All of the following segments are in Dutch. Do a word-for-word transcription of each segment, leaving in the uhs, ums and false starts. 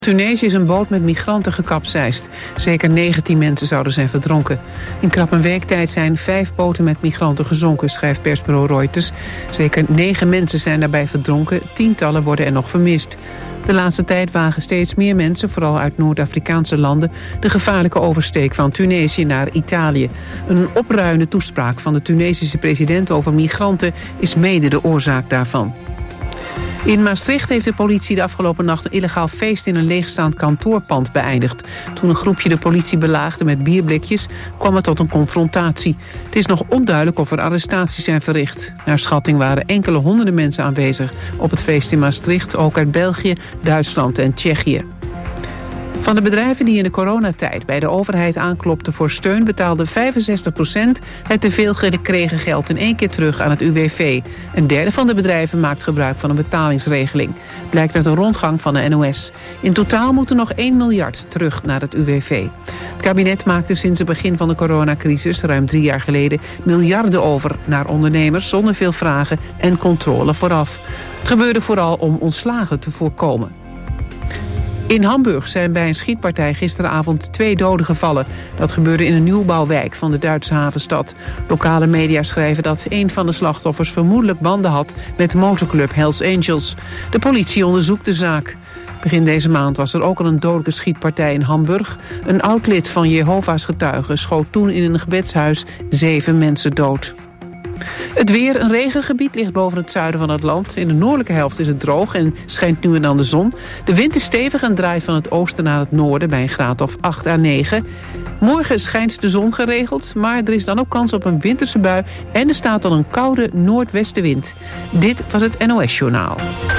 Tunesië is een boot met migranten gekapseist. Zeker negentien mensen zouden zijn verdronken. In krap een week tijd zijn vijf boten met migranten gezonken, schrijft persbureau Reuters. Zeker negen mensen zijn daarbij verdronken, tientallen worden er nog vermist. De laatste tijd wagen steeds meer mensen, vooral uit Noord-Afrikaanse landen, de gevaarlijke oversteek van Tunesië naar Italië. Een opruiende toespraak van de Tunesische president over migranten is mede de oorzaak daarvan. In Maastricht heeft de politie de afgelopen nacht een illegaal feest in een leegstaand kantoorpand beëindigd. Toen een groepje de politie belaagde met bierblikjes, kwam het tot een confrontatie. Het is nog onduidelijk of er arrestaties zijn verricht. Naar schatting waren enkele honderden mensen aanwezig op het feest in Maastricht, ook uit België, Duitsland en Tsjechië. Van de bedrijven die in de coronatijd bij de overheid aanklopten voor steun, betaalde vijfenzestig procent het teveel gekregen geld in één keer terug aan het U W V. Een derde van de bedrijven maakt gebruik van een betalingsregeling. Blijkt uit een rondgang van de N O S. In totaal moet er nog één miljard terug naar het U W V. Het kabinet maakte sinds het begin van de coronacrisis, ruim drie jaar geleden, miljarden over naar ondernemers zonder veel vragen en controle vooraf. Het gebeurde vooral om ontslagen te voorkomen. In Hamburg zijn bij een schietpartij gisteravond twee doden gevallen. Dat gebeurde in een nieuwbouwwijk van de Duitse havenstad. Lokale media schrijven dat een van de slachtoffers vermoedelijk banden had met de motorclub Hells Angels. De politie onderzoekt de zaak. Begin deze maand was er ook al een dodelijke schietpartij in Hamburg. Een oud-lid van Jehovah's getuigen schoot toen in een gebedshuis zeven mensen dood. Het weer, een regengebied, ligt boven het zuiden van het land. In de noordelijke helft is het droog en schijnt nu en dan de zon. De wind is stevig en draait van het oosten naar het noorden bij een graad of acht à negen. Morgen schijnt de zon geregeld, maar er is dan ook kans op een winterse bui en er staat dan een koude noordwestenwind. Dit was het N O S-journaal.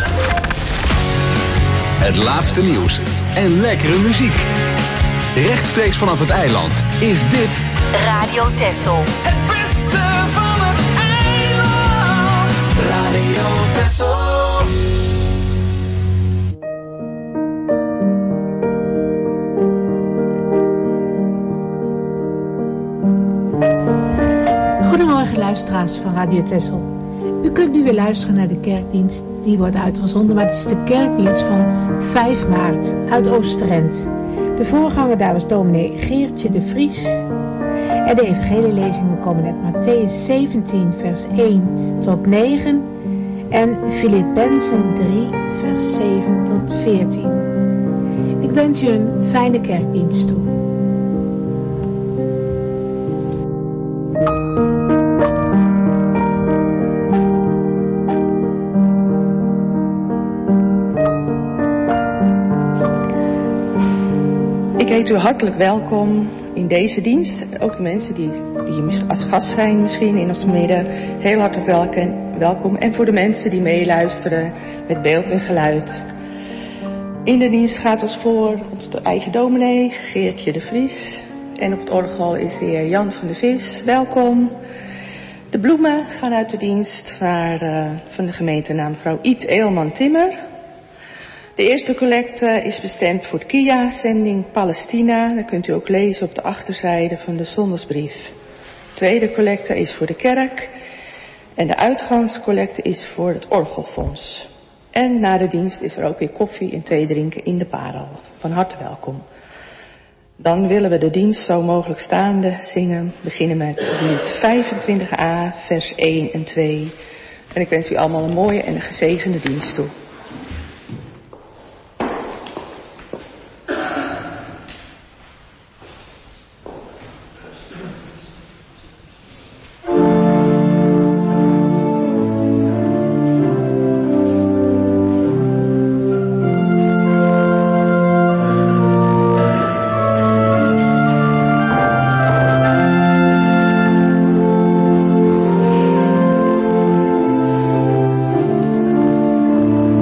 Het laatste nieuws en lekkere muziek. Rechtstreeks vanaf het eiland is dit Radio Texel. Het beste van het eiland. Radio Texel. Goedemorgen luisteraars van Radio Texel. U kunt nu weer luisteren naar de kerkdienst. Die wordt uitgezonden, maar het is de kerkdienst van vijf maart uit Oosterend. De voorganger daar was dominee Geertje de Vries. En de evangelielezingen komen uit Mattheüs zeventien vers één tot negen en Filippenzen drie vers zeven tot veertien. Ik wens u een fijne kerkdienst toe. Ik heet u hartelijk welkom in deze dienst. Ook de mensen die, die als gast zijn misschien in ons midden. Heel hartelijk welkom, welkom. En voor de mensen die meeluisteren met beeld en geluid. In de dienst gaat ons voor onze eigen dominee, Geertje de Vries. En op het orgel is de heer Jan van de Vis. Welkom. De bloemen gaan uit de dienst naar, uh, van de gemeente naar mevrouw Iet Eelman-Timmer. De eerste collecte is bestemd voor het K I A-zending Palestina. Dat kunt u ook lezen op de achterzijde van de zondagsbrief. De tweede collecte is voor de kerk. En de uitgangscollecte is voor het orgelfonds. En na de dienst is er ook weer koffie en thee drinken in de parel. Van harte welkom. Dan willen we de dienst zo mogelijk staande zingen. We beginnen met lied vijfentwintig a, vers één en twee. En ik wens u allemaal een mooie en een gezegende dienst toe. Thank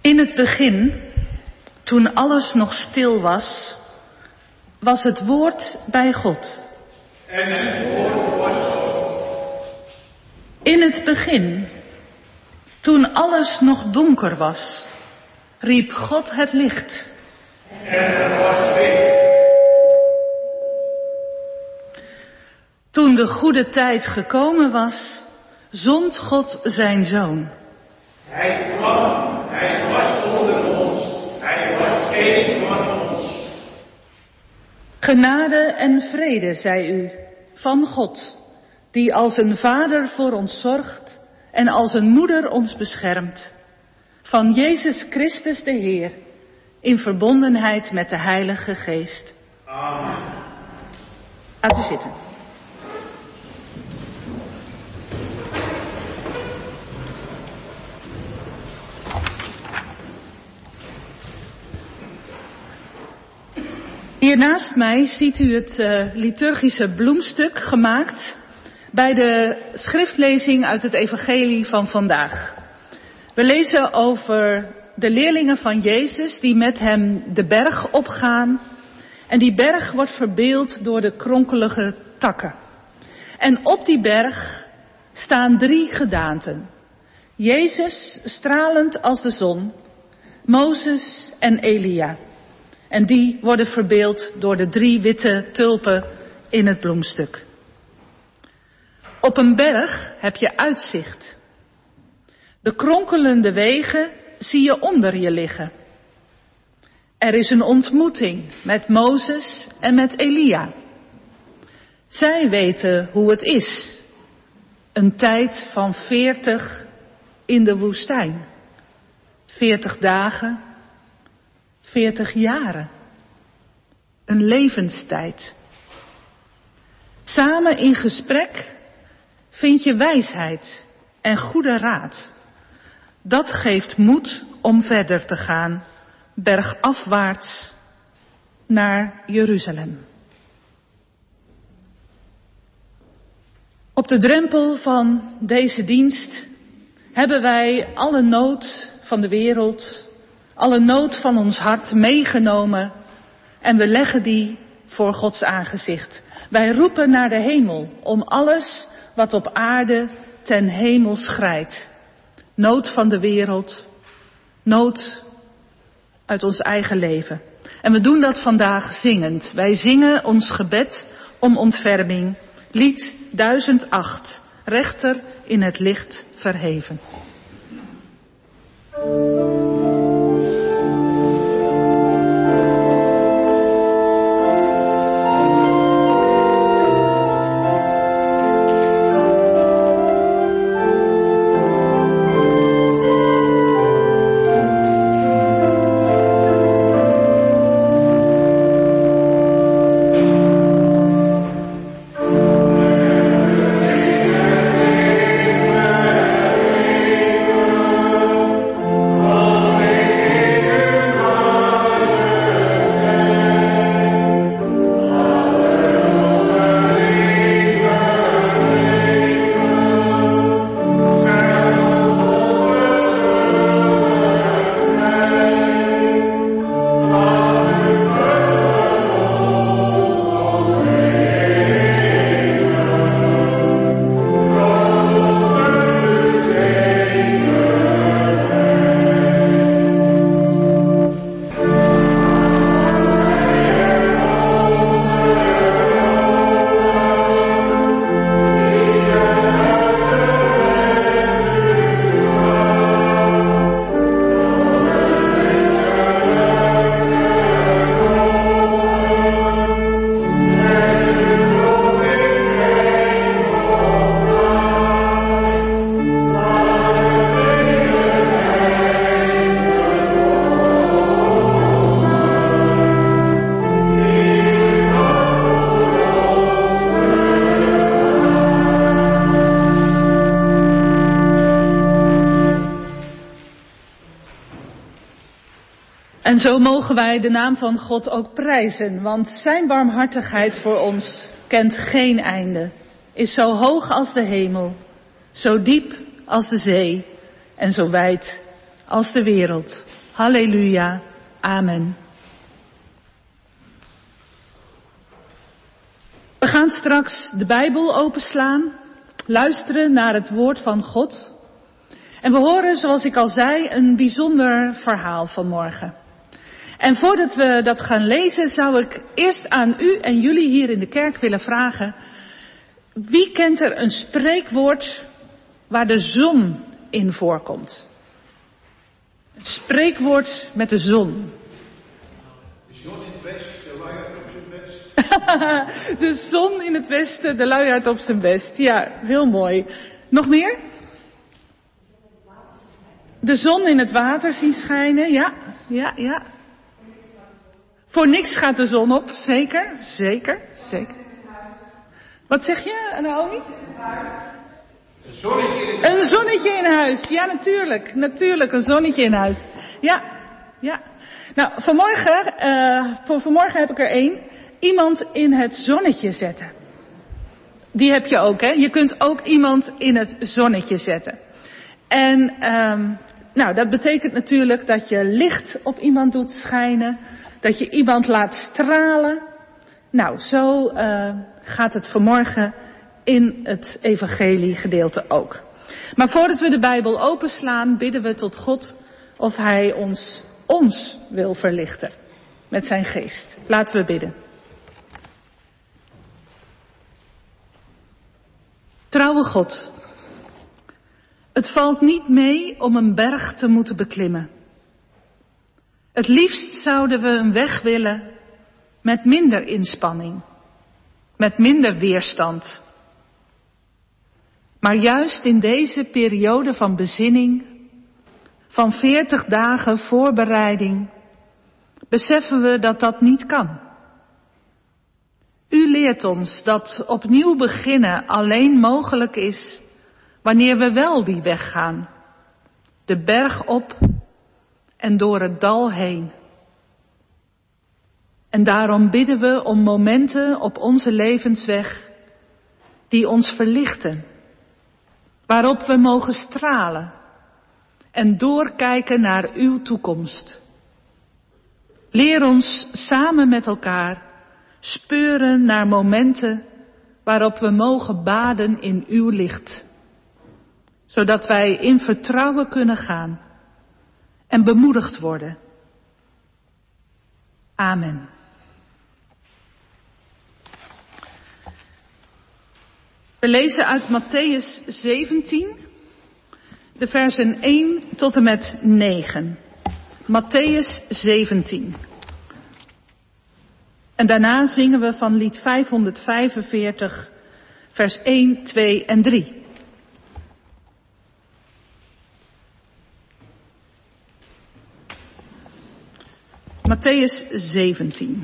In het begin, toen alles nog stil was, was het woord bij God. En het woord was God. In het begin, toen alles nog donker was, riep God het licht. En er was licht. Toen de goede tijd gekomen was, zond God zijn Zoon. Hij kwam, hij was onder ons, hij was één van ons. Genade en vrede, zei u, van God, die als een vader voor ons zorgt en als een moeder ons beschermt. Van Jezus Christus de Heer, in verbondenheid met de Heilige Geest. Amen. Gaat u zitten. Hier naast mij ziet u het uh, liturgische bloemstuk gemaakt bij de schriftlezing uit het evangelie van vandaag. We lezen over de leerlingen van Jezus die met hem de berg opgaan. En die berg wordt verbeeld door de kronkelige takken. En op die berg staan drie gedaanten. Jezus stralend als de zon, Mozes en Elia. En die worden verbeeld door de drie witte tulpen in het bloemstuk. Op een berg heb je uitzicht. De kronkelende wegen zie je onder je liggen. Er is een ontmoeting met Mozes en met Elia. Zij weten hoe het is. Een tijd van veertig in de woestijn. Veertig dagen. Veertig jaren. Een levenstijd. Samen in gesprek vind je wijsheid en goede raad. Dat geeft moed om verder te gaan, bergafwaarts naar Jeruzalem. Op de drempel van deze dienst hebben wij alle nood van de wereld, alle nood van ons hart meegenomen en we leggen die voor Gods aangezicht. Wij roepen naar de hemel om alles wat op aarde ten hemel schrijdt. Nood van de wereld, nood uit ons eigen leven. En we doen dat vandaag zingend. Wij zingen ons gebed om ontferming. Lied duizend acht, rechter in het licht verheven. En zo mogen wij de naam van God ook prijzen, want zijn barmhartigheid voor ons kent geen einde, is zo hoog als de hemel, zo diep als de zee en zo wijd als de wereld. Halleluja. Amen. We gaan straks de Bijbel openslaan, luisteren naar het woord van God. En we horen, zoals ik al zei, een bijzonder verhaal vanmorgen. En voordat we dat gaan lezen, zou ik eerst aan u en jullie hier in de kerk willen vragen: wie kent er een spreekwoord waar de zon in voorkomt? Een spreekwoord met de zon. De zon in het westen, de luiaard op zijn best. De zon in het westen, de luiaard op zijn best. Ja, heel mooi. Nog meer? De zon in het water zien schijnen, ja, ja, ja. Voor niks gaat de zon op, zeker, zeker, zeker. Wat zeg je, Naomi? Een zonnetje in huis. Een zonnetje in huis, ja natuurlijk, natuurlijk, een zonnetje in huis. Ja, ja. Nou, vanmorgen, uh, voor vanmorgen heb ik er één. Iemand in het zonnetje zetten. Die heb je ook, hè. Je kunt ook iemand in het zonnetje zetten. En, um, nou, dat betekent natuurlijk dat je licht op iemand doet schijnen. Dat je iemand laat stralen. Nou, zo uh, gaat het vanmorgen in het evangeliegedeelte ook. Maar voordat we de Bijbel openslaan, bidden we tot God of Hij ons, ons wil verlichten met zijn geest. Laten we bidden. Trouwe God, het valt niet mee om een berg te moeten beklimmen. Het liefst zouden we een weg willen met minder inspanning, met minder weerstand. Maar juist in deze periode van bezinning, van veertig dagen voorbereiding, beseffen we dat dat niet kan. U leert ons dat opnieuw beginnen alleen mogelijk is wanneer we wel die weg gaan, de berg op en door het dal heen. En daarom bidden we om momenten op onze levensweg die ons verlichten, waarop we mogen stralen en doorkijken naar uw toekomst. Leer ons samen met elkaar speuren naar momenten waarop we mogen baden in uw licht, zodat wij in vertrouwen kunnen gaan en bemoedigd worden. Amen. We lezen uit Mattheüs zeventien, de versen één tot en met negen. Mattheüs zeventien. En daarna zingen we van lied vijfhonderdvijfenveertig, vers één, twee en drie. Mattheüs zeventien.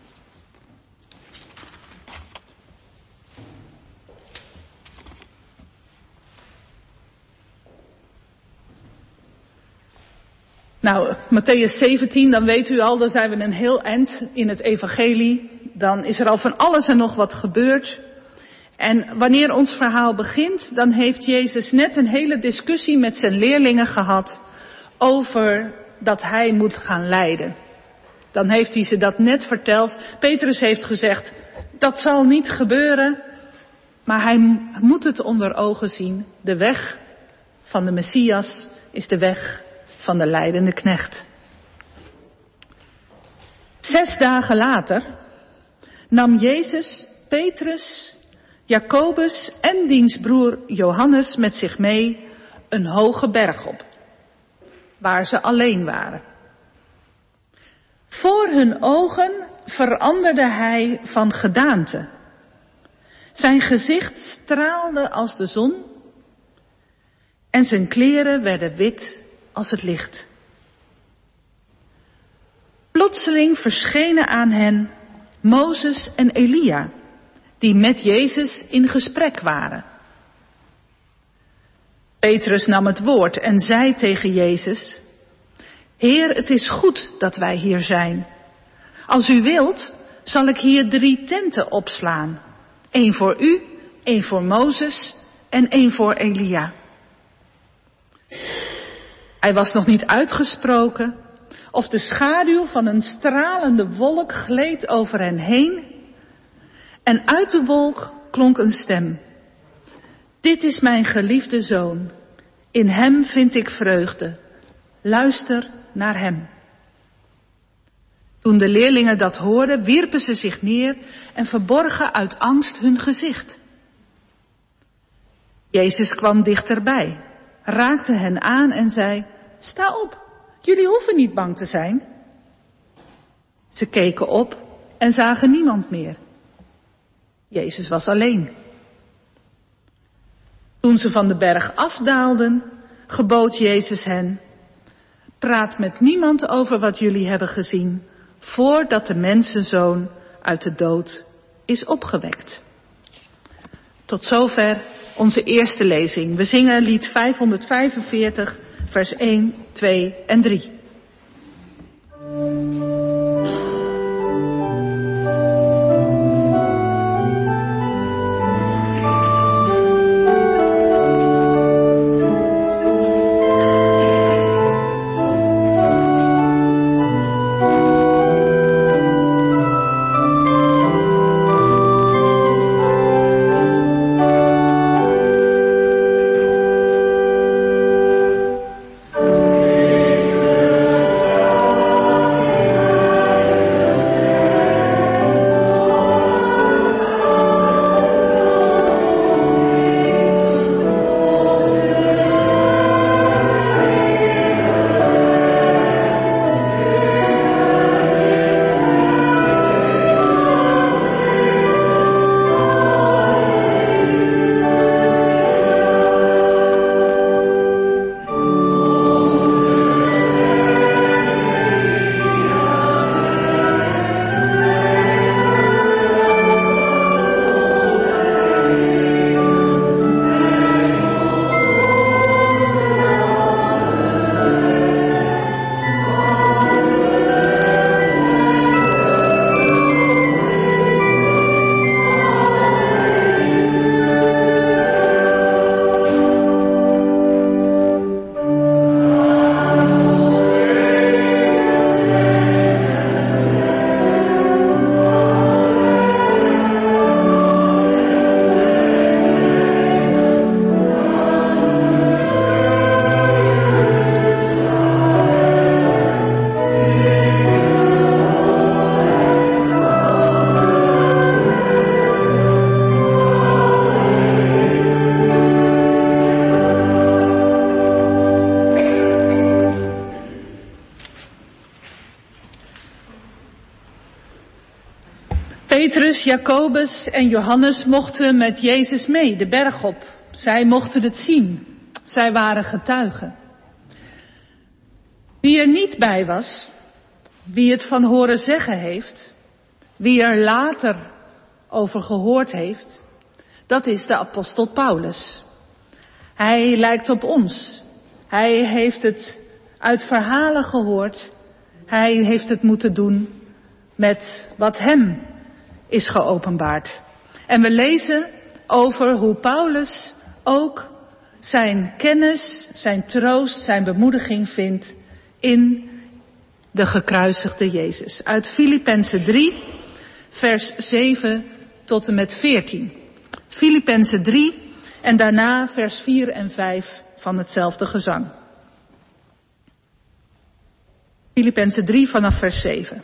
Nou, Mattheüs zeventien, dan weet u al, dan zijn we een heel eind in het evangelie. Dan is er al van alles en nog wat gebeurd. En wanneer ons verhaal begint, dan heeft Jezus net een hele discussie met zijn leerlingen gehad over dat hij moet gaan lijden. Dan heeft hij ze dat net verteld. Petrus heeft gezegd, dat zal niet gebeuren, maar hij moet het onder ogen zien. De weg van de Messias is de weg van de lijdende knecht. Zes dagen later nam Jezus Petrus, Jacobus en diens broer Johannes met zich mee een hoge berg op, waar ze alleen waren. Voor hun ogen veranderde hij van gedaante. Zijn gezicht straalde als de zon en zijn kleren werden wit als het licht. Plotseling verschenen aan hen Mozes en Elia, die met Jezus in gesprek waren. Petrus nam het woord en zei tegen Jezus: Heer, het is goed dat wij hier zijn. Als u wilt, zal ik hier drie tenten opslaan. Eén voor u, één voor Mozes en één voor Elia. Hij was nog niet uitgesproken of de schaduw van een stralende wolk gleed over hen heen. En uit de wolk klonk een stem. Dit is mijn geliefde zoon. In hem vind ik vreugde. Luister naar hem. Toen de leerlingen dat hoorden, wierpen ze zich neer en verborgen uit angst hun gezicht. Jezus kwam dichterbij, raakte hen aan en zei, sta op, jullie hoeven niet bang te zijn. Ze keken op en zagen niemand meer. Jezus was alleen. Toen ze van de berg afdaalden, gebood Jezus hen, praat met niemand over wat jullie hebben gezien, voordat de mensenzoon uit de dood is opgewekt. Tot zover onze eerste lezing. We zingen lied vijfhonderdvijfenveertig, vers één, twee en drie. Petrus, Jacobus en Johannes mochten met Jezus mee de berg op. Zij mochten het zien. Zij waren getuigen. Wie er niet bij was, wie het van horen zeggen heeft, wie er later over gehoord heeft, dat is de apostel Paulus. Hij lijkt op ons. Hij heeft het uit verhalen gehoord. Hij heeft het moeten doen met wat hem is geopenbaard. En we lezen over hoe Paulus ook zijn kennis, zijn troost, zijn bemoediging vindt in de gekruisigde Jezus. Uit Filippenzen drie, vers zeven tot en met veertien. Filippenzen drie en daarna vers vier en vijf van hetzelfde gezang. Filippenzen drie vanaf vers zeven.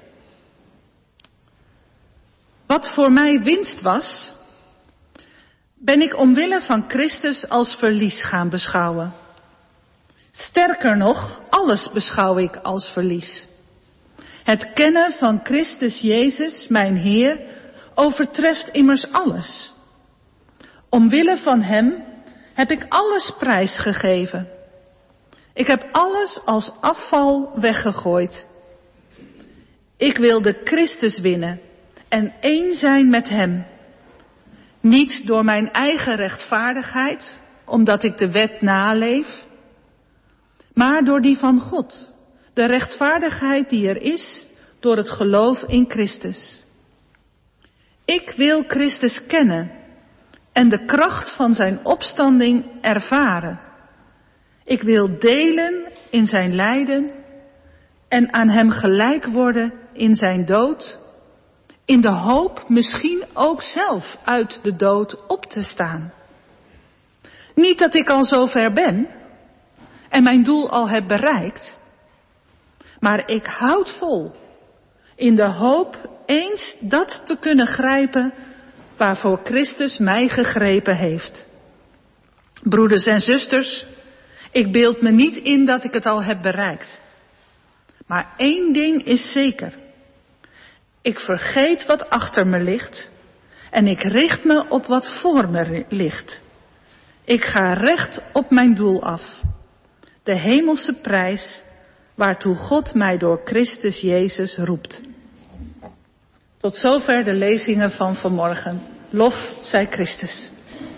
Wat voor mij winst was, ben ik omwille van Christus als verlies gaan beschouwen. Sterker nog, alles beschouw ik als verlies. Het kennen van Christus Jezus, mijn Heer, overtreft immers alles. Omwille van Hem heb ik alles prijsgegeven. Ik heb alles als afval weggegooid. Ik wilde Christus winnen en één zijn met Hem. Niet door mijn eigen rechtvaardigheid, omdat ik de wet naleef, maar door die van God, de rechtvaardigheid die er is door het geloof in Christus. Ik wil Christus kennen en de kracht van zijn opstanding ervaren. Ik wil delen in zijn lijden en aan hem gelijk worden in zijn dood, in de hoop misschien ook zelf uit de dood op te staan. Niet dat ik al zo ver ben en mijn doel al heb bereikt, maar ik houd vol in de hoop eens dat te kunnen grijpen waarvoor Christus mij gegrepen heeft. Broeders en zusters, ik beeld me niet in dat ik het al heb bereikt. Maar één ding is zeker. Ik vergeet wat achter me ligt en ik richt me op wat voor me ligt. Ik ga recht op mijn doel af. De hemelse prijs waartoe God mij door Christus Jezus roept. Tot zover de lezingen van vanmorgen. Lof zij Christus.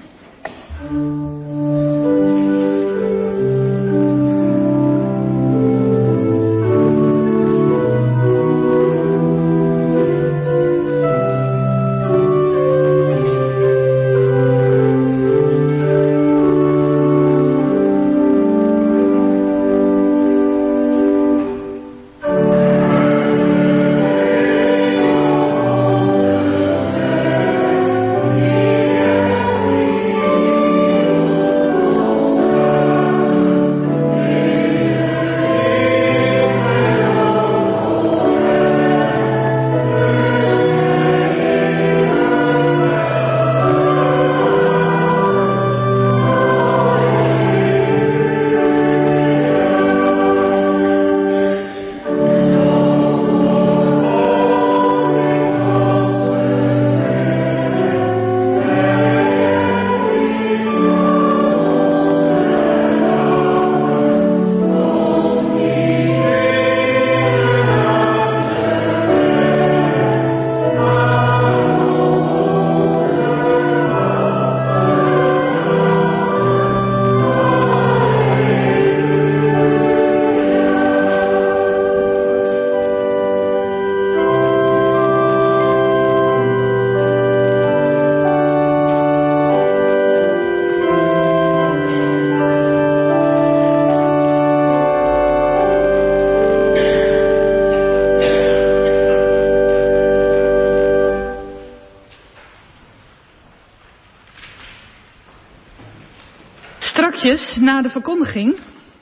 Na de verkondiging,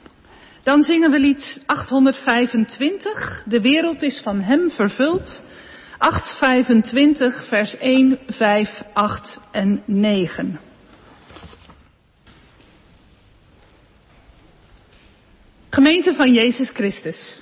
dan zingen we lied achthonderdvijfentwintig. De wereld is van hem vervuld. achthonderdvijfentwintig, vers één, vijf, acht en negen. Gemeente van Jezus Christus.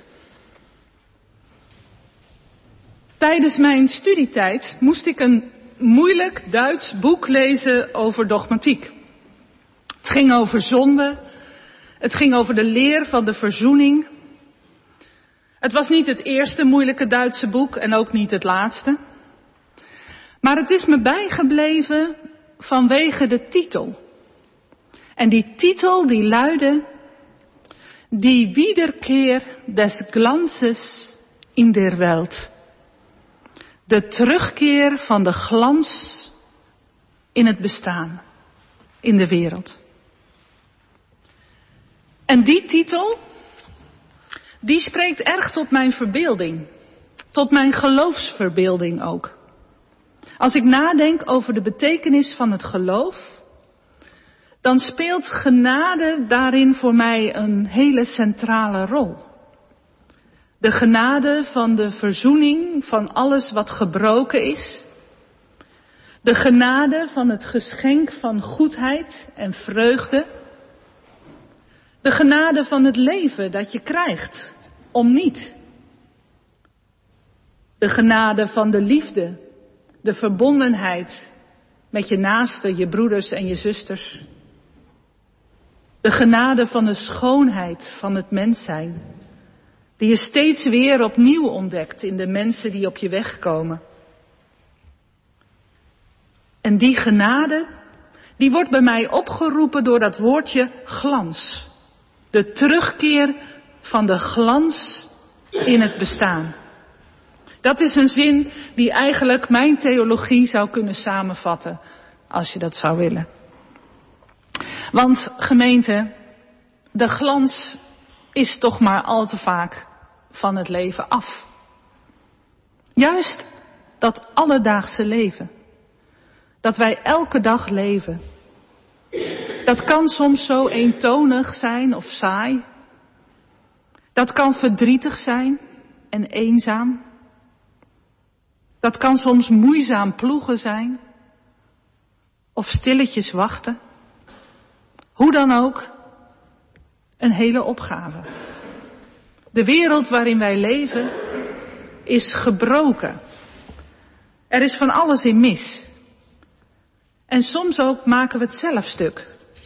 Tijdens mijn studietijd moest ik een moeilijk Duits boek lezen over dogmatiek. Het ging over zonde, het ging over de leer van de verzoening. Het was niet het eerste moeilijke Duitse boek en ook niet het laatste. Maar het is me bijgebleven vanwege de titel. En die titel die luidde: Die Wiederkehr des Glanzes in der Welt. De terugkeer van de glans in het bestaan, in de wereld. En die titel, die spreekt erg tot mijn verbeelding. Tot mijn geloofsverbeelding ook. Als ik nadenk over de betekenis van het geloof, dan speelt genade daarin voor mij een hele centrale rol. De genade van de verzoening van alles wat gebroken is. De genade van het geschenk van goedheid en vreugde. De genade van het leven dat je krijgt, om niet. De genade van de liefde, de verbondenheid met je naasten, je broeders en je zusters. De genade van de schoonheid van het mens zijn, die je steeds weer opnieuw ontdekt in de mensen die op je weg komen. En die genade, die wordt bij mij opgeroepen door dat woordje glans. De terugkeer van de glans in het bestaan. Dat is een zin die eigenlijk mijn theologie zou kunnen samenvatten, als je dat zou willen. Want gemeente, de glans is toch maar al te vaak van het leven af. Juist dat alledaagse leven. Dat wij elke dag leven. Dat kan soms zo eentonig zijn of saai. Dat kan verdrietig zijn en eenzaam. Dat kan soms moeizaam ploegen zijn. Of stilletjes wachten. Hoe dan ook, een hele opgave. De wereld waarin wij leven is gebroken. Er is van alles in mis. En soms ook maken we het zelf stuk.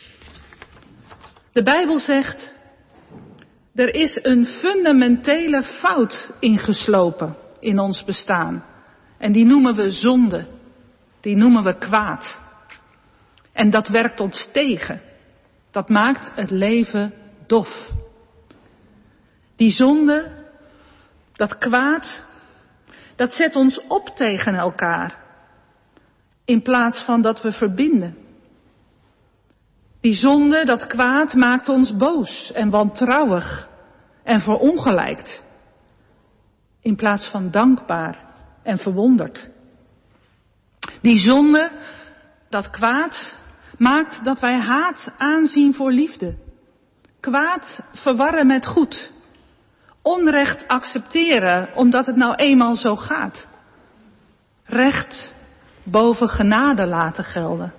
De Bijbel zegt, er is een fundamentele fout ingeslopen in ons bestaan. En die noemen we zonde. Die noemen we kwaad. En dat werkt ons tegen. Dat maakt het leven dof. Die zonde, dat kwaad, dat zet ons op tegen elkaar. In plaats van dat we verbinden. Die zonde, dat kwaad, maakt ons boos en wantrouwig en verongelijkt. In plaats van dankbaar en verwonderd. Die zonde, dat kwaad, maakt dat wij haat aanzien voor liefde. Kwaad verwarren met goed. Onrecht accepteren omdat het nou eenmaal zo gaat. Recht boven genade laten gelden.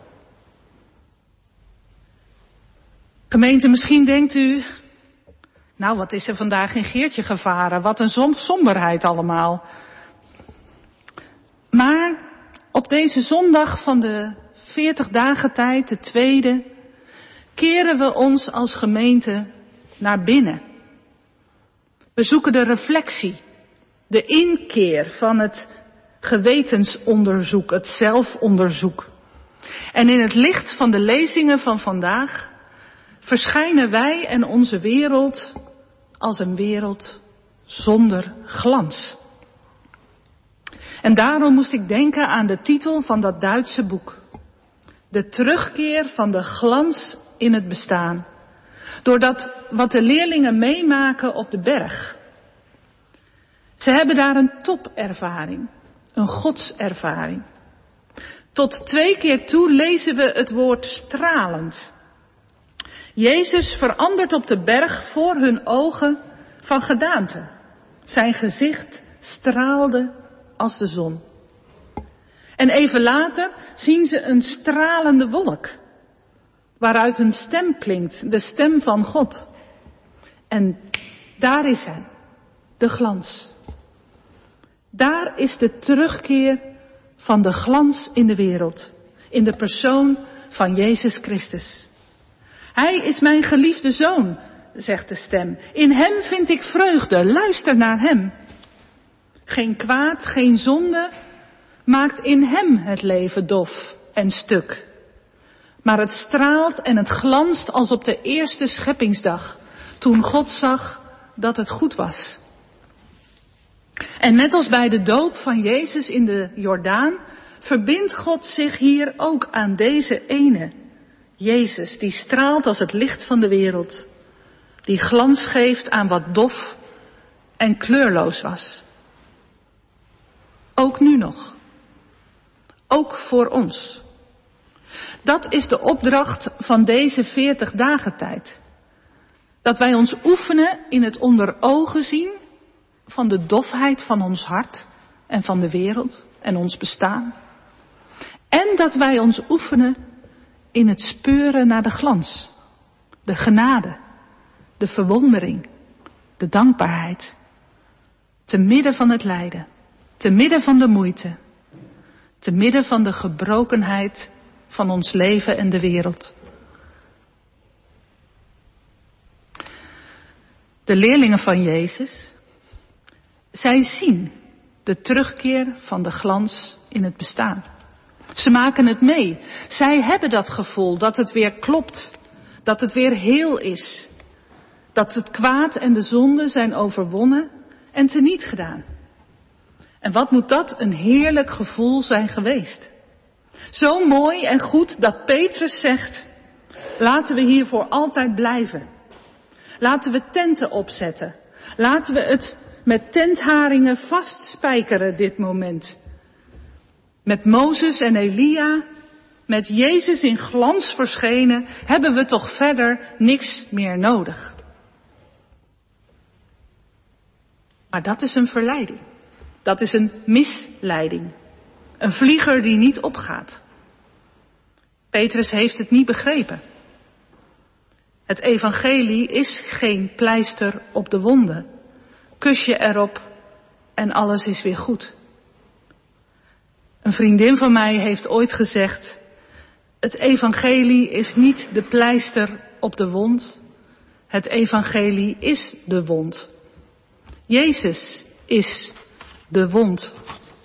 Gemeente, misschien denkt u, nou wat is er vandaag in Geertje gevaren, wat een som- somberheid allemaal. Maar op deze zondag van de veertig dagen tijd, de tweede, keren we ons als gemeente naar binnen. We zoeken de reflectie, de inkeer van het gewetensonderzoek, het zelfonderzoek. En in het licht van de lezingen van vandaag verschijnen wij en onze wereld als een wereld zonder glans. En daarom moest ik denken aan de titel van dat Duitse boek. De terugkeer van de glans in het bestaan. Doordat wat de leerlingen meemaken op de berg. Ze hebben daar een topervaring. Een godservaring. Tot twee keer toe lezen we het woord stralend. Jezus verandert op de berg voor hun ogen van gedaante. Zijn gezicht straalde als de zon. En even later zien ze een stralende wolk. Waaruit een stem klinkt, de stem van God. En daar is hij, de glans. Daar is de terugkeer van de glans in de wereld. In de persoon van Jezus Christus. Hij is mijn geliefde zoon, zegt de stem. In hem vind ik vreugde, luister naar hem. Geen kwaad, geen zonde maakt in hem het leven dof en stuk. Maar het straalt en het glanst als op de eerste scheppingsdag, toen God zag dat het goed was. En net als bij de doop van Jezus in de Jordaan, verbindt God zich hier ook aan deze ene. Jezus, die straalt als het licht van de wereld. Die glans geeft aan wat dof en kleurloos was. Ook nu nog. Ook voor ons. Dat is de opdracht van deze veertig dagen tijd. Dat wij ons oefenen in het onder ogen zien van de dofheid van ons hart en van de wereld en ons bestaan. En dat wij ons oefenen in het speuren naar de glans, de genade, de verwondering, de dankbaarheid. Te midden van het lijden, te midden van de moeite, te midden van de gebrokenheid van ons leven en de wereld. De leerlingen van Jezus, zij zien de terugkeer van de glans in het bestaan. Ze maken het mee. Zij hebben dat gevoel dat het weer klopt. Dat het weer heel is. Dat het kwaad en de zonde zijn overwonnen en teniet gedaan. En wat moet dat een heerlijk gevoel zijn geweest. Zo mooi en goed dat Petrus zegt, laten we hier voor altijd blijven. Laten we tenten opzetten. Laten we het met tentharingen vastspijkeren dit moment. Met Mozes en Elia, met Jezus in glans verschenen, hebben we toch verder niks meer nodig. Maar dat is een verleiding. Dat is een misleiding. Een vlieger die niet opgaat. Petrus heeft het niet begrepen. Het evangelie is geen pleister op de wonden. Kus je erop en alles is weer goed. Een vriendin van mij heeft ooit gezegd: het evangelie is niet de pleister op de wond. Het evangelie is de wond. Jezus is de wond.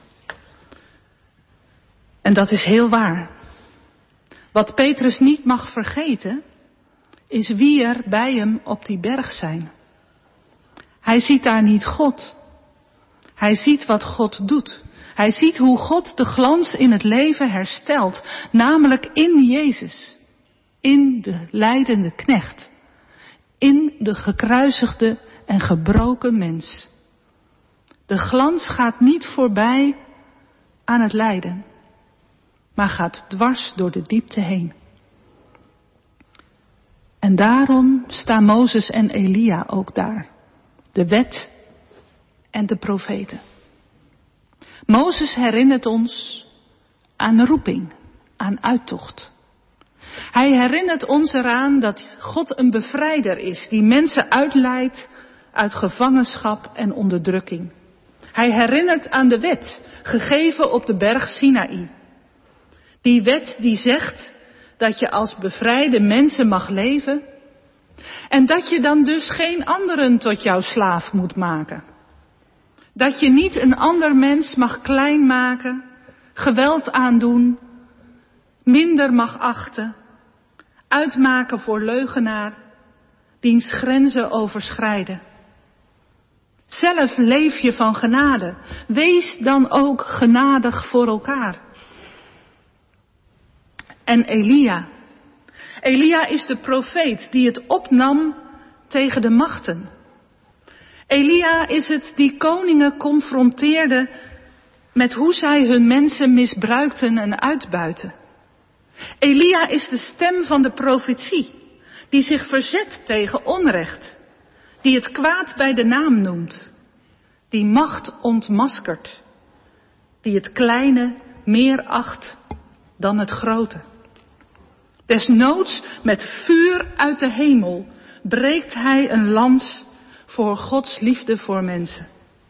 En dat is heel waar. Wat Petrus niet mag vergeten, is wie er bij hem op die berg zijn. Hij ziet daar niet God. Hij ziet wat God doet. Hij ziet hoe God de glans in het leven herstelt, namelijk in Jezus, in de lijdende knecht, in de gekruisigde en gebroken mens. De glans gaat niet voorbij aan het lijden, maar gaat dwars door de diepte heen. En daarom staan Mozes en Elia ook daar, de wet en de profeten. Mozes herinnert ons aan roeping, aan uittocht. Hij herinnert ons eraan dat God een bevrijder is die mensen uitleidt uit gevangenschap en onderdrukking. Hij herinnert aan de wet, gegeven op de berg Sinaï. Die wet die zegt dat je als bevrijde mensen mag leven en dat je dan dus geen anderen tot jouw slaaf moet maken. Dat je niet een ander mens mag klein maken, geweld aandoen, minder mag achten, uitmaken voor leugenaar, diens grenzen overschrijden. Zelf leef je van genade, wees dan ook genadig voor elkaar. En Elia. Elia is de profeet die het opnam tegen de machten. Elia is het die koningen confronteerde met hoe zij hun mensen misbruikten en uitbuiten. Elia is de stem van de profetie, die zich verzet tegen onrecht, die het kwaad bij de naam noemt, die macht ontmaskert, die het kleine meer acht dan het grote. Desnoods met vuur uit de hemel breekt hij een lans voor Gods liefde voor mensen.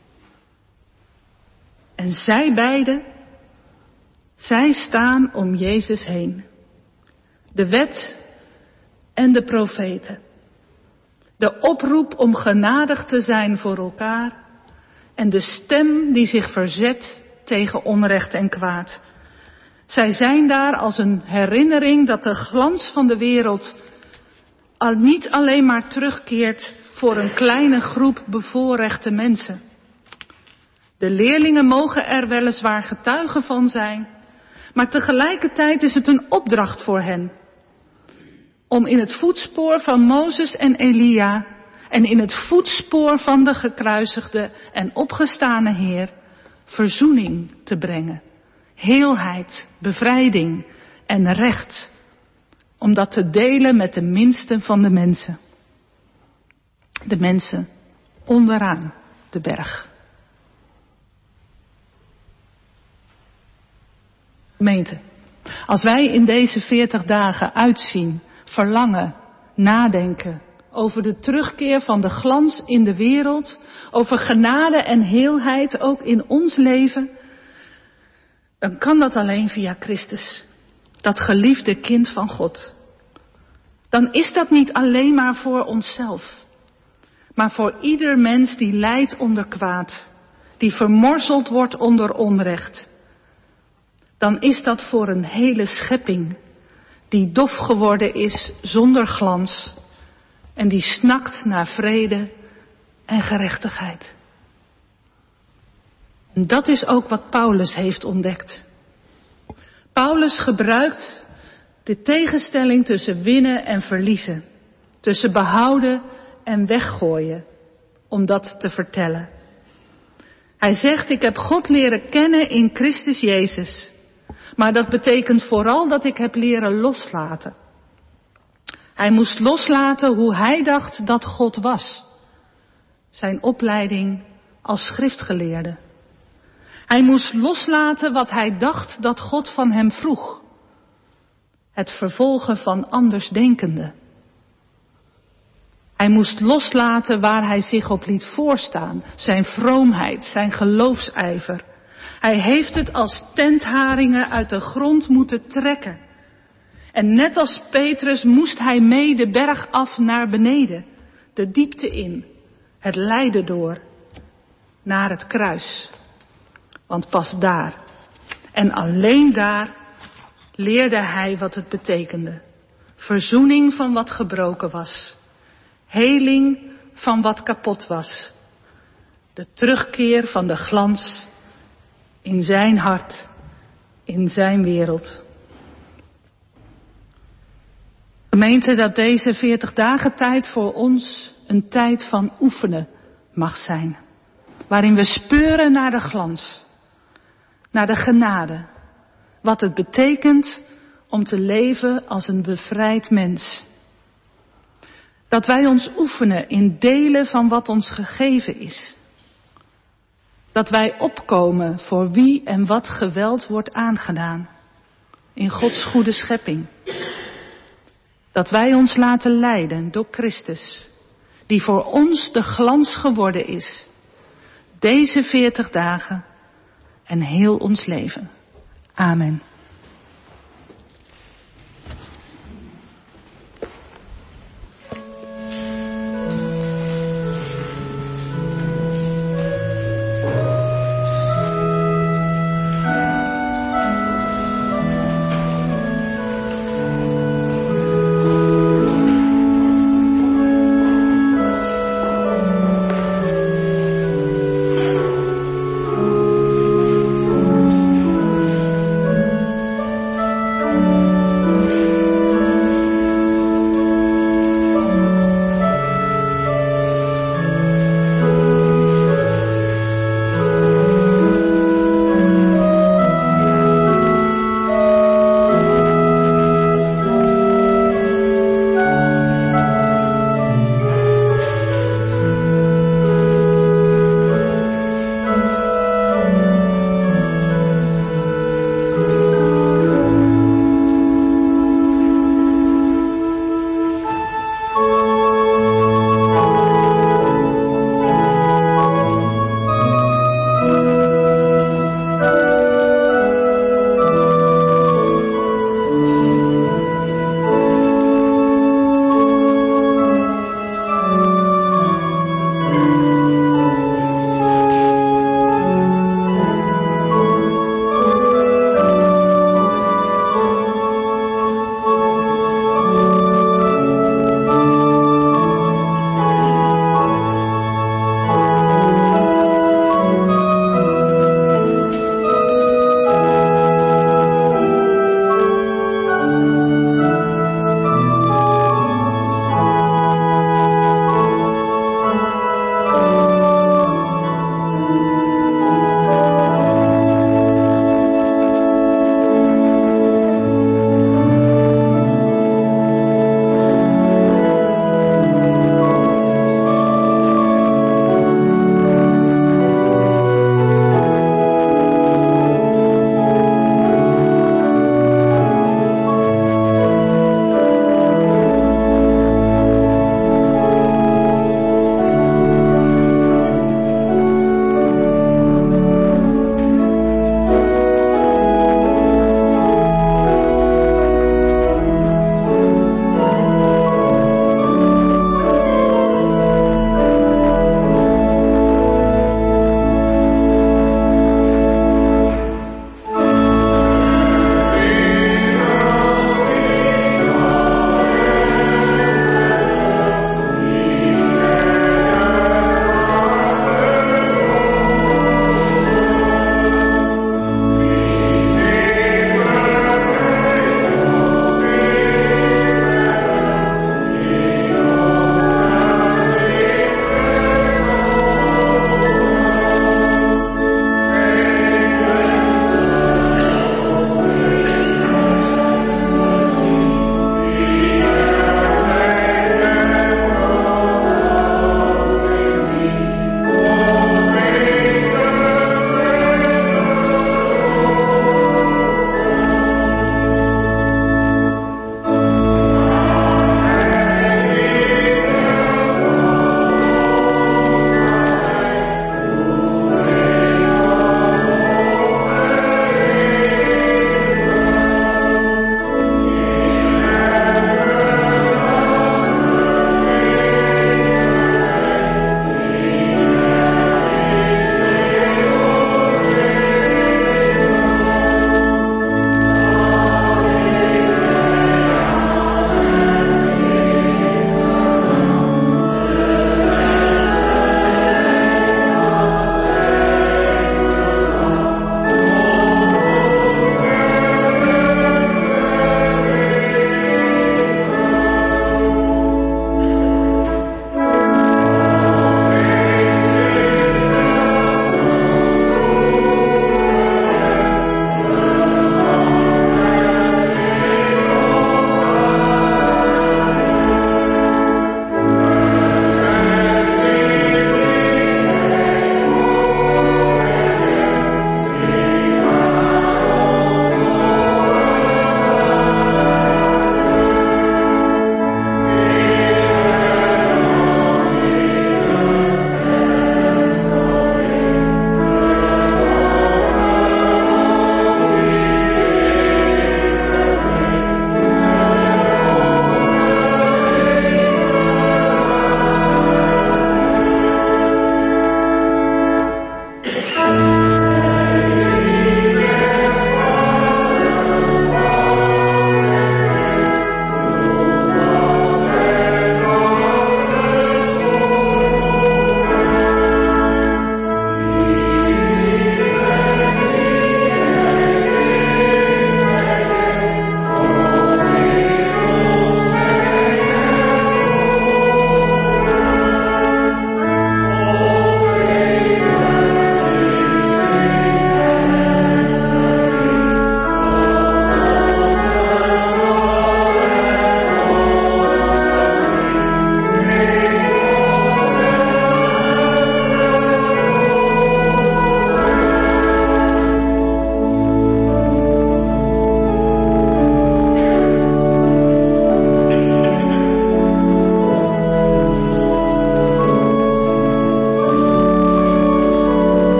En zij beiden, zij staan om Jezus heen. De wet en de profeten. De oproep om genadig te zijn voor elkaar en de stem die zich verzet tegen onrecht en kwaad. Zij zijn daar als een herinnering dat de glans van de wereld al niet alleen maar terugkeert voor een kleine groep bevoorrechte mensen. De leerlingen mogen er weliswaar getuigen van zijn, maar tegelijkertijd is het een opdracht voor hen om in het voetspoor van Mozes en Elia en in het voetspoor van de gekruisigde en opgestane Heer verzoening te brengen. Heelheid, bevrijding en recht, om dat te delen met de minste van de mensen. De mensen onderaan de berg. Gemeente, als wij in deze veertig dagen uitzien, verlangen, nadenken over de terugkeer van de glans in de wereld, over genade en heelheid ook in ons leven, dan kan dat alleen via Christus, dat geliefde kind van God. Dan is dat niet alleen maar voor onszelf, maar voor ieder mens die lijdt onder kwaad, die vermorzeld wordt onder onrecht. Dan is dat voor een hele schepping die dof geworden is zonder glans en die snakt naar vrede en gerechtigheid. En dat is ook wat Paulus heeft ontdekt. Paulus gebruikt de tegenstelling tussen winnen en verliezen, tussen behouden en weggooien, om dat te vertellen. Hij zegt, ik heb God leren kennen in Christus Jezus. Maar dat betekent vooral dat ik heb leren loslaten. Hij moest loslaten hoe hij dacht dat God was. Zijn opleiding als schriftgeleerde. Hij moest loslaten wat hij dacht dat God van hem vroeg. Het vervolgen van andersdenkenden. Hij moest loslaten waar hij zich op liet voorstaan. Zijn vroomheid, zijn geloofsijver. Hij heeft het als tentharingen uit de grond moeten trekken. En net als Petrus moest hij mee de berg af naar beneden. De diepte in. Het lijden door. Naar het kruis. Want pas daar. En alleen daar leerde hij wat het betekende. Verzoening van wat gebroken was. Heling van wat kapot was. De terugkeer van de glans in zijn hart, in zijn wereld. Gemeente, dat deze veertig dagen tijd voor ons een tijd van oefenen mag zijn. Waarin we speuren naar de glans, naar de genade. Wat het betekent om te leven als een bevrijd mens. Dat wij ons oefenen in delen van wat ons gegeven is. Dat wij opkomen voor wie en wat geweld wordt aangedaan. In Gods goede schepping. Dat wij ons laten leiden door Christus. Die voor ons de glans geworden is. Deze veertig dagen en heel ons leven. Amen.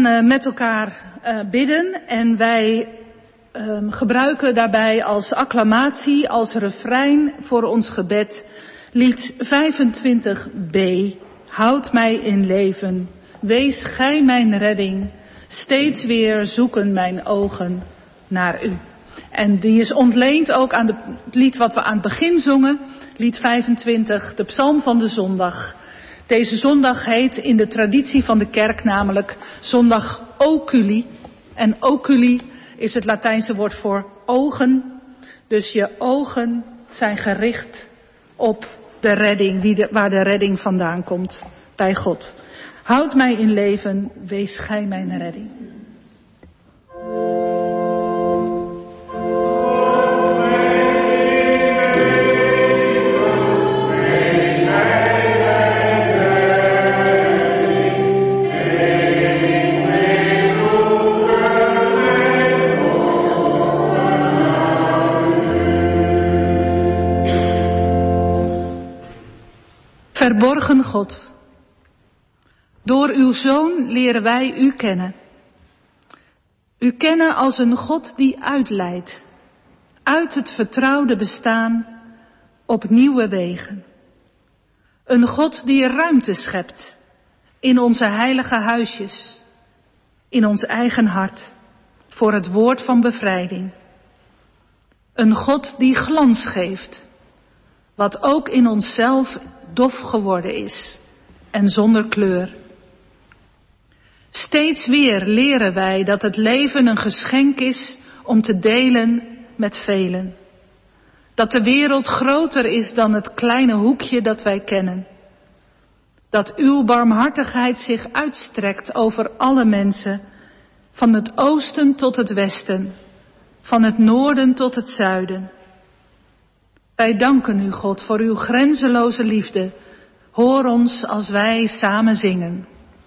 uh, met elkaar uh, bidden en wij uh, gebruiken daarbij als acclamatie, als refrein voor ons gebed lied vijfentwintig b. Houd mij in leven, wees gij mijn redding, steeds weer zoeken mijn ogen naar u. En die is ontleend ook aan de, het lied wat we aan het begin zongen, lied vijfentwintig, de psalm van de zondag. Deze zondag heet in de traditie van de kerk namelijk zondag oculi. En oculi is het Latijnse woord voor ogen. Dus je ogen zijn gericht op de redding, wie de, waar de redding vandaan komt, bij God. Houd mij in leven, wees gij mijn redding. Verborgen God, door uw Zoon leren wij u kennen. U kennen als een God die uitleidt, uit het vertrouwde bestaan op nieuwe wegen. Een God die ruimte schept in onze heilige huisjes, in ons eigen hart, voor het woord van bevrijding. Een God die glans geeft, wat ook in onszelf dof geworden is en zonder kleur. Steeds weer leren wij dat het leven een geschenk is om te delen met velen. Dat de wereld groter is dan het kleine hoekje dat wij kennen. Dat uw barmhartigheid zich uitstrekt over alle mensen, van het oosten tot het westen, van het noorden tot het zuiden. Wij danken u, God, voor uw grenzeloze liefde. Hoor ons als wij samen zingen.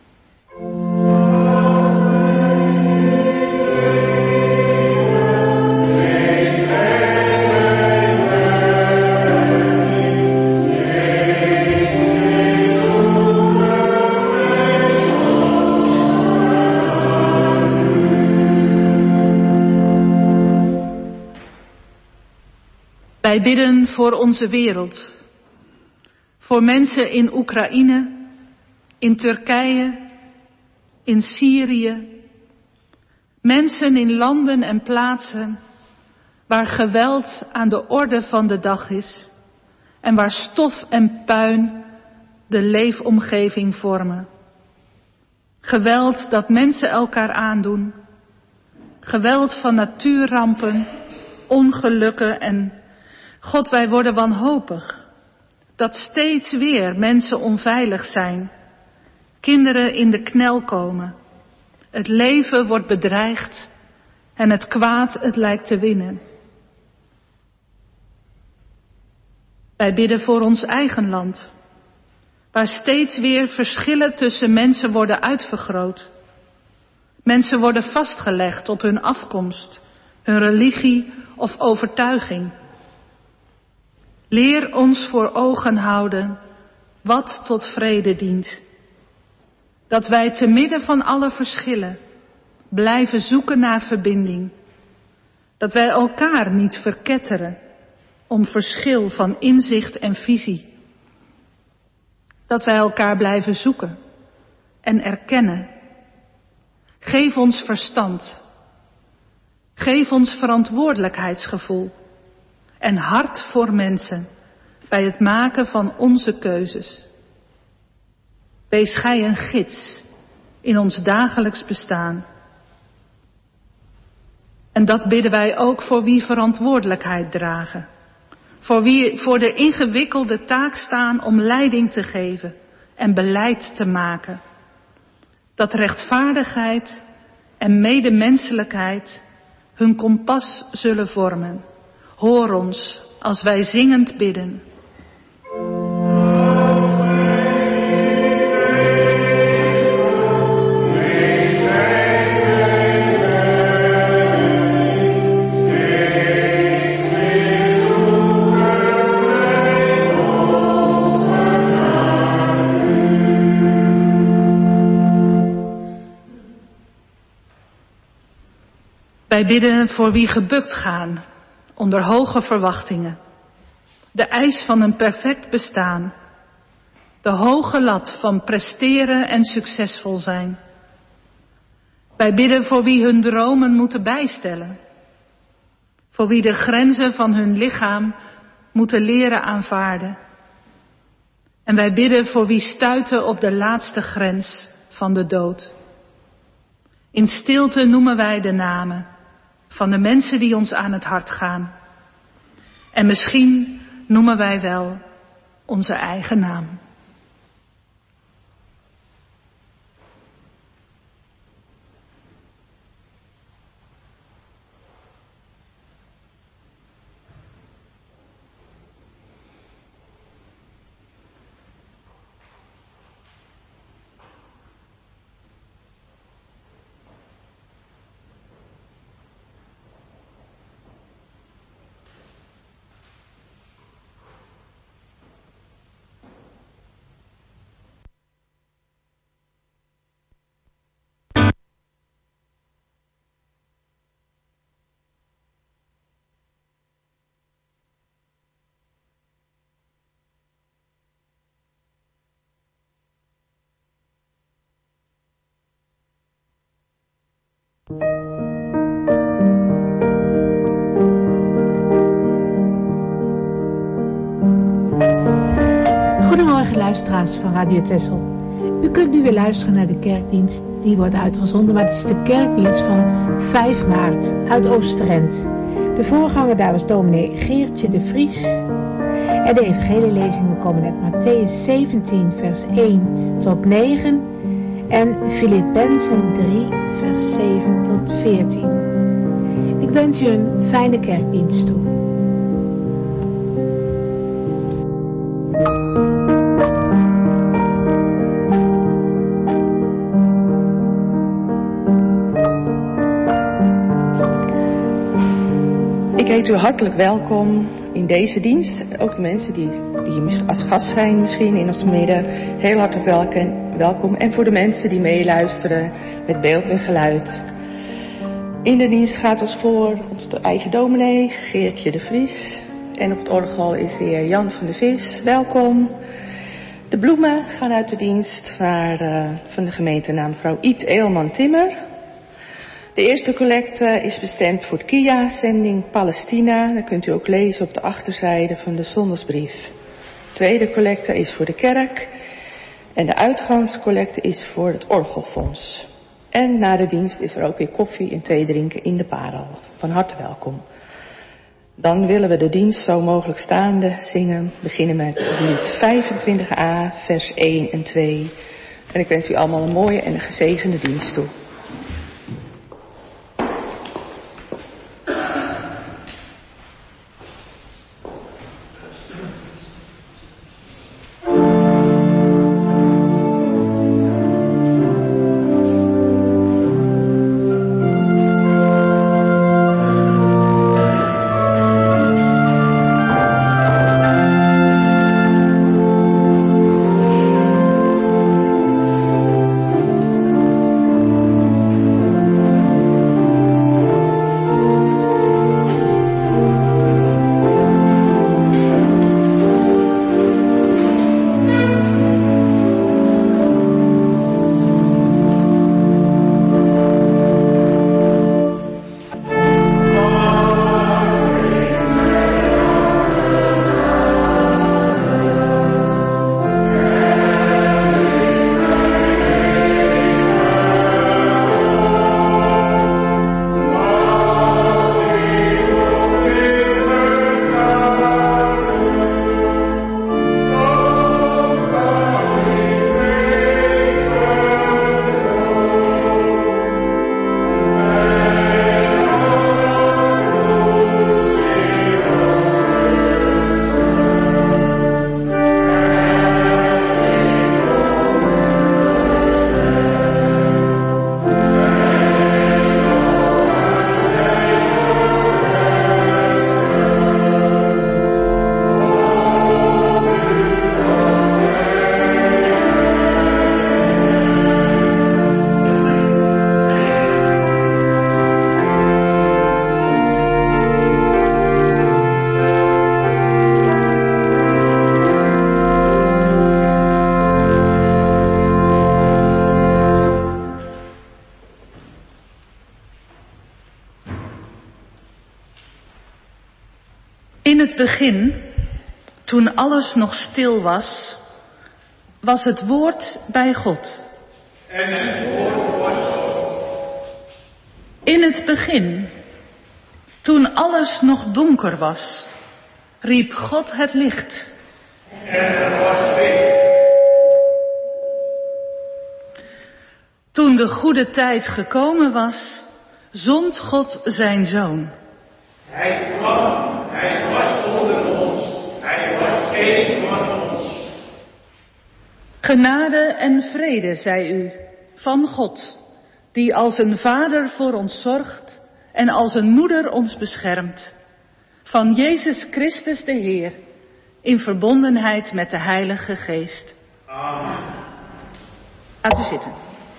Wij bidden voor onze wereld, voor mensen in Oekraïne, in Turkije, in Syrië, mensen in landen en plaatsen waar geweld aan de orde van de dag is en waar stof en puin de leefomgeving vormen. Geweld dat mensen elkaar aandoen, geweld van natuurrampen, ongelukken en God, wij worden wanhopig dat steeds weer mensen onveilig zijn, kinderen in de knel komen, het leven wordt bedreigd en het kwaad het lijkt te winnen. Wij bidden voor ons eigen land, waar steeds weer verschillen tussen mensen worden uitvergroot. Mensen worden vastgelegd op hun afkomst, hun religie of overtuiging. Leer ons voor ogen houden wat tot vrede dient. Dat wij te midden van alle verschillen blijven zoeken naar verbinding. Dat wij elkaar niet verketteren om verschil van inzicht en visie. Dat wij elkaar blijven zoeken en erkennen. Geef ons verstand. Geef ons verantwoordelijkheidsgevoel. En hart voor mensen bij het maken van onze keuzes. Wees gij een gids in ons dagelijks bestaan. En dat bidden wij ook voor wie verantwoordelijkheid dragen. Voor wie voor de ingewikkelde taak staan om leiding te geven en beleid te maken. Dat rechtvaardigheid en medemenselijkheid hun kompas zullen vormen. Hoor ons als wij zingend bidden. Wij bidden voor wie gebukt gaan onder hoge verwachtingen. De eis van een perfect bestaan. De hoge lat van presteren en succesvol zijn. Wij bidden voor wie hun dromen moeten bijstellen. Voor wie de grenzen van hun lichaam moeten leren aanvaarden. En wij bidden voor wie stuiten op de laatste grens van de dood. In stilte noemen wij de namen van de mensen die ons aan het hart gaan. En misschien noemen wij wel onze eigen naam. Goedemorgen luisteraars van Radio Texel. U kunt nu weer luisteren naar de kerkdienst die wordt uitgezonden, maar het is de kerkdienst van vijf maart uit Oost-Drent. De voorganger daar was dominee Geertje de Vries. En de evangelielezingen komen uit Matthäus zeventien vers één tot negen en Filippenzen drie vers zeven tot veertien. Ik wens u een fijne kerkdienst toe. Ik heet u hartelijk welkom in deze dienst. Ook de mensen die, die als gast zijn misschien in ons midden. Heel hartelijk welkom, welkom. En voor de mensen die meeluisteren met beeld en geluid. In de dienst gaat ons voor onze eigen dominee, Geertje de Vries. En op het orgel is de heer Jan van de Vis. Welkom. De bloemen gaan uit de dienst naar, uh, van de gemeente naar mevrouw Iet Eelman-Timmer. De eerste collecte is bestemd voor Kia-zending Palestina. Dat kunt u ook lezen op de achterzijde van de zondagsbrief. De tweede collecte is voor de kerk. En de uitgangscollecte is voor het orgelfonds. En na de dienst is er ook weer koffie en thee drinken in de parel. Van harte welkom. Dan willen we de dienst zo mogelijk staande zingen. We beginnen met lied vijfentwintig a, vers één en twee. En ik wens u allemaal een mooie en een gezegende dienst toe. Thank In het begin, toen alles nog stil was, was het woord bij God. En het woord was God. In het begin, toen alles nog donker was, riep God het licht. En er was licht. Toen de goede tijd gekomen was, zond God zijn Zoon. Hij kwam, hij was onder ons, hij was één van ons. Genade en vrede, zei u, van God, die als een vader voor ons zorgt en als een moeder ons beschermt. Van Jezus Christus de Heer, in verbondenheid met de Heilige Geest. Amen. Gaat u zitten.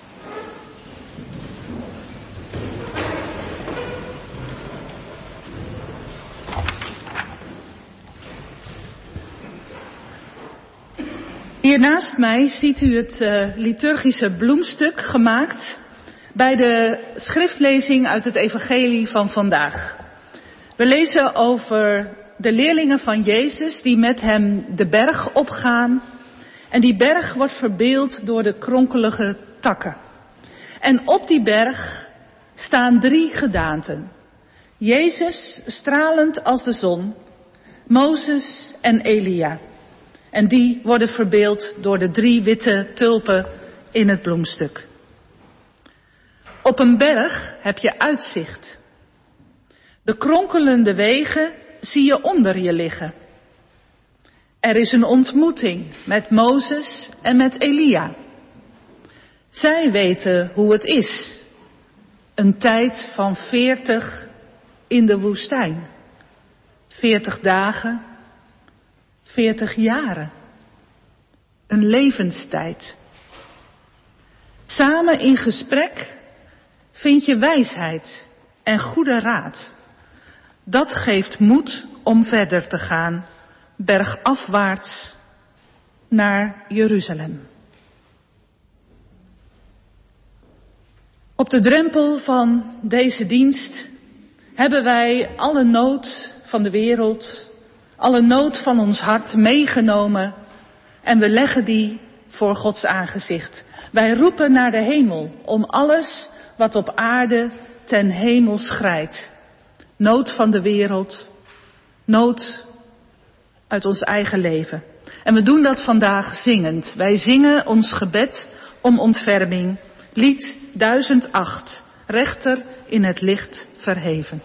Hier naast mij ziet u het uh, liturgische bloemstuk gemaakt bij de schriftlezing uit het evangelie van vandaag. We lezen over de leerlingen van Jezus die met hem de berg opgaan. En die berg wordt verbeeld door de kronkelige takken. En op die berg staan drie gedaanten. Jezus stralend als de zon, Mozes en Elia. En die worden verbeeld door de drie witte tulpen in het bloemstuk. Op een berg heb je uitzicht. De kronkelende wegen zie je onder je liggen. Er is een ontmoeting met Mozes en met Elia. Zij weten hoe het is. Een tijd van veertig in de woestijn. Veertig dagen. Veertig jaren. Een levenstijd. Samen in gesprek vind je wijsheid en goede raad. Dat geeft moed om verder te gaan, bergafwaarts naar Jeruzalem. Op de drempel van deze dienst hebben wij alle nood van de wereld, alle nood van ons hart meegenomen en we leggen die voor Gods aangezicht. Wij roepen naar de hemel om alles wat op aarde ten hemel schrijdt. Nood van de wereld, nood uit ons eigen leven. En we doen dat vandaag zingend. Wij zingen ons gebed om ontferming. Lied duizend acht, rechter in het licht verheven.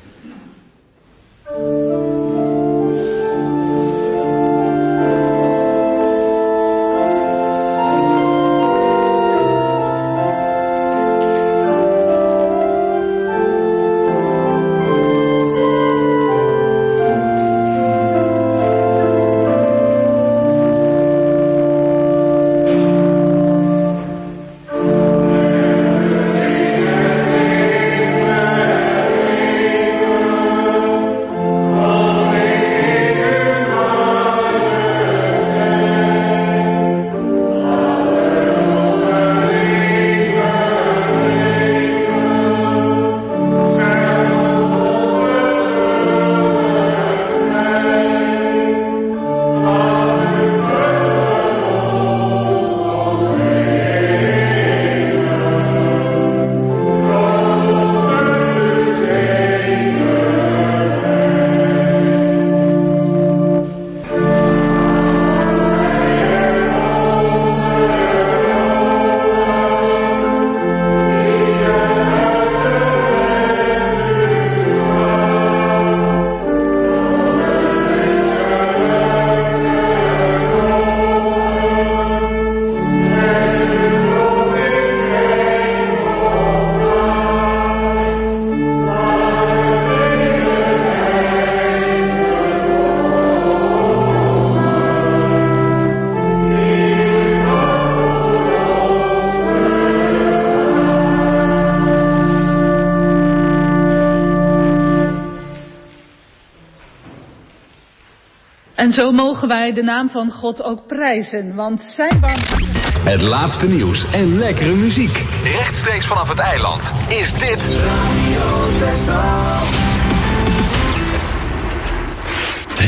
En zo mogen wij de naam van God ook prijzen, want zijn barmhartigheid... Het laatste nieuws en lekkere muziek. Rechtstreeks vanaf het eiland is dit... Radio Texel.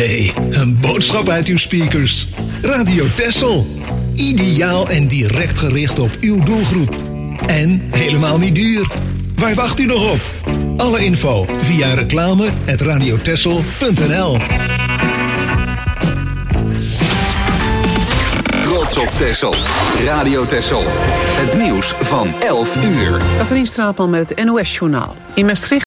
Nee, een boodschap uit uw speakers. Radio Texel. Ideaal en direct gericht op uw doelgroep. En helemaal niet duur. Waar wacht u nog op? Alle info via reclame at radiotexel punt n l. Trots op Texel. Radio Texel. Het nieuws van elf uur. Katrien Straatman met het N O S-journaal. In Maastricht